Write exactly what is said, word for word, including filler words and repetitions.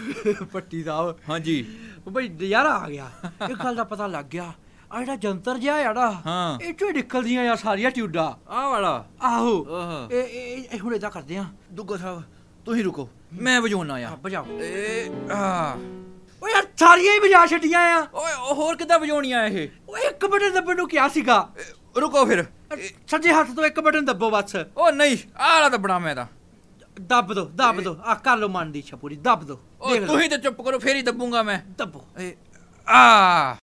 ਭੱਟੀ ਸਾਹਿਬ ਹਾਂਜੀ ਬਈ ਨਜ਼ਾਰਾ ਆ ਗਿਆ। ਇੱਕ ਗੱਲ ਦਾ ਪਤਾ ਲੱਗ ਗਿਆ, ਆ ਜਿਹੜਾ ਜੰਤਰ ਜਿਹਾ ਆ ਨਾ ਹਾਂ ਇਹ ਚੋਂ ਨਿਕਲਦੀਆਂ ਯਾਰ ਸਾਰੀਆਂ ਟਿਊਡਾਂ। ਆਹ ਵਾਲਾ ਆਹੋ ਆਹ ਇਹ ਇਹ ਇਹ ਹੁਣ ਏਦਾਂ ਕਰਦੇ ਆ। ਦੁੱਗਾ ਸਾਹਿਬ ਤੁਸੀਂ ਰੁਕੋ, ਮੈਂ ਵਜਾਉਣਾ ਆ। ਵਜਾਓ। ਇਹ ਆ ਓਏ ਯਾਰ ਸਾਰੀਆਂ ਹੀ ਵਜਾ ਛੱਡੀਆਂ ਆ। ਓਏ ਉਹ ਹੋਰ ਕਿੱਦਾਂ ਵਜਾਉਣੀਆਂ ਇਹ? ਓਏ ਇੱਕ ਬਟਨ ਦੱਬਣ ਨੂੰ ਕਿਹਾ ਸੀਗਾ। ਇਹ, ਰੁਕੋ ਫਿਰ। ਸੱਜੇ ਹੱਥ ਤੋਂ ਇੱਕ ਬਟਨ ਦੱਬੋ ਬਸ। ਉਹ ਨਹੀਂ ਆਹ ਵਾਲਾ ਦੱਬਣਾ ਮੈਂ ਤਾਂ। ਦੱਬ ਦੋ ਦੱਬ ਦੋ ਆ ਕਰ ਲੋ ਮਨ ਦੀ ਇੱਛਾ ਪੂਰੀ, ਦੱਬ ਦੋ। ਓ ਤੁਸੀਂ ਤੇ ਚੁੱਪ ਕਰੋ, ਫੇਰ ਹੀ ਦੱਬੂਗਾ ਮੈਂ। ਦੱਬੋ। ਇਹ ਆ